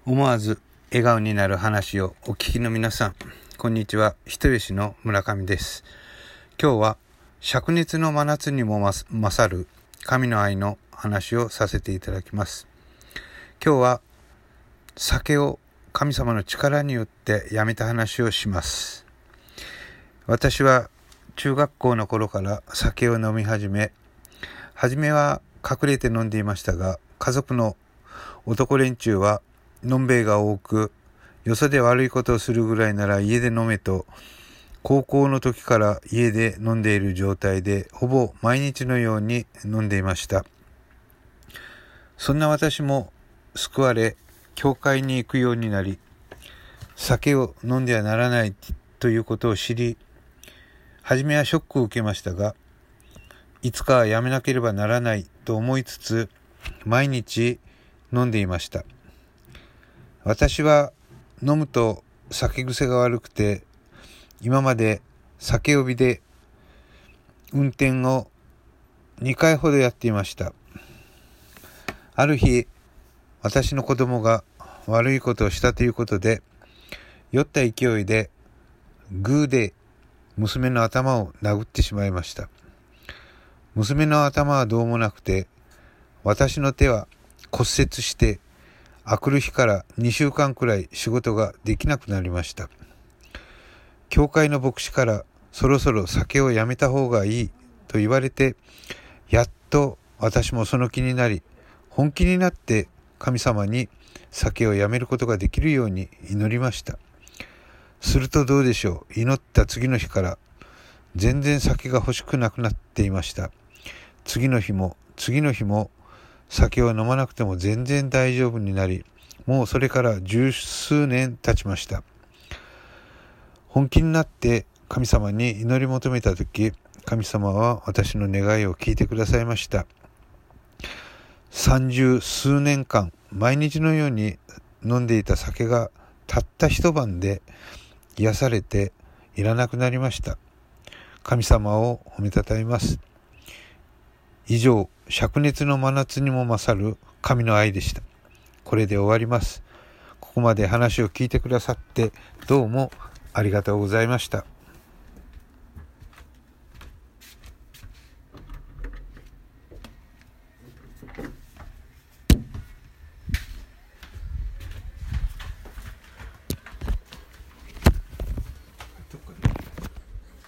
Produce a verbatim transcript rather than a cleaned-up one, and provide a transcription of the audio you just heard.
思わず笑顔になる話をお聞きの皆さん、こんにちは。人吉の村上です。今日は灼熱の真夏にも勝る神の愛の話をさせていただきます。今日は酒を神様の力によってやめた話をします。私は中学校の頃から酒を飲み始め、初めは隠れて飲んでいましたが、家族の男連中はのんべいが多く、よそで悪いことをするぐらいなら家で飲めと、高校の時から家で飲んでいる状態で、ほぼ毎日のように飲んでいました。そんな私も救われ、教会に行くようになり、酒を飲んではならないということを知り、初めはショックを受けましたが、いつかはやめなければならないと思いつつ、毎日飲んでいました。私は飲むと酒癖が悪くて、今まで酒酔いで運転をにかいほどやっていました。ある日、私の子供が悪いことをしたということで、酔った勢いでグーで娘の頭を殴ってしまいました。娘の頭はどうもなくて、私の手は骨折して、あくる日からにしゅうかんくらい仕事ができなくなりました。教会の牧師からそろそろ酒をやめた方がいいと言われて、やっと私もその気になり、本気になって神様に酒をやめることができるように祈りました。するとどうでしょう。祈った次の日から全然酒が欲しくなくなっていました。次の日も次の日も酒を飲まなくても全然大丈夫になり、もうそれから十数年経ちました。本気になって神様に祈り求めたとき、神様は私の願いを聞いてくださいました。三十数年間、毎日のように飲んでいた酒がたった一晩で癒されていらなくなりました。神様を褒めたたえます。以上、灼熱の真夏にも勝る神の愛でした。これで終わります。ここまで話を聞いてくださってどうもありがとうございました。